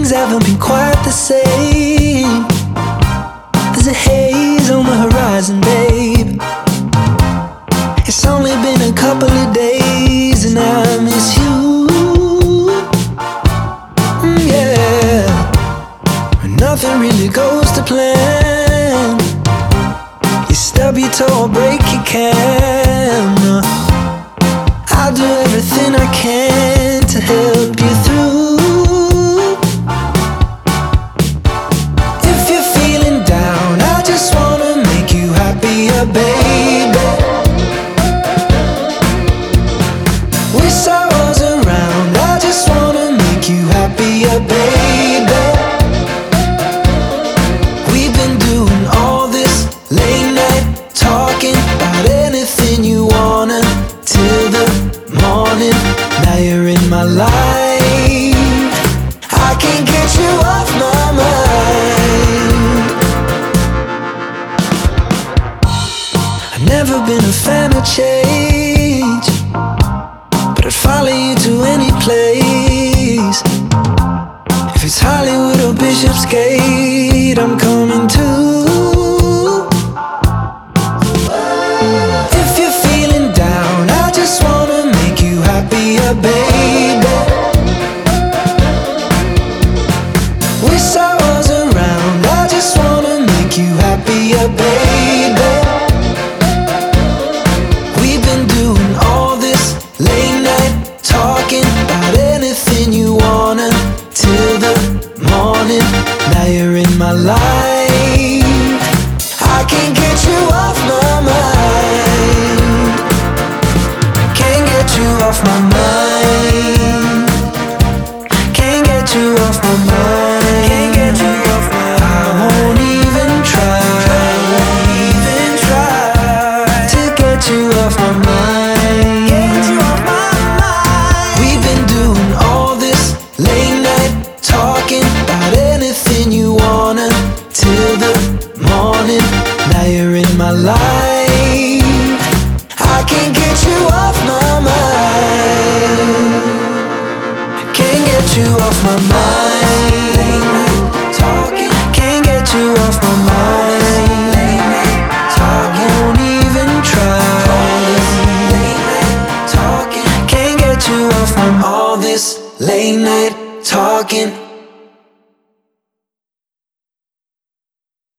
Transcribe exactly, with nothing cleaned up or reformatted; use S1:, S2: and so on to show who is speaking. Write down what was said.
S1: things haven't been quite the same. There's a haze on the horizon, babe. It's only been a couple of days and I miss you. Mm, yeah. When nothing really goes to plan, you stub your toe or break your camera. I'll do everything I can to help you through. If you're feeling down, I just wanna make you happier, baby. Wish I was around, I just wanna make you happier, baby. We've been doing all this late night talking about anything you wanna till the morning. Now you're in my life, I can't get you off my mind. I've never been a fan of change, but I'd follow you to any place. If it's Hollywood or Bishopsgate, I'm coming too. If you're feeling down, I just wanna make you happier, baby. Wish I was around, I just wanna make you happier, baby. We've been doing all this late night talking about anything you wanna till the morning. Now you're in my life, I can't get you off my mind. Can't get you off my mind. Can't get you off my mind. Can't get you off my mind. I won't even try. I won't even try to get you off my mind. Get you off my mind. We've been doing all this late night talking about anything you wanna till the morning. Now you're in my life.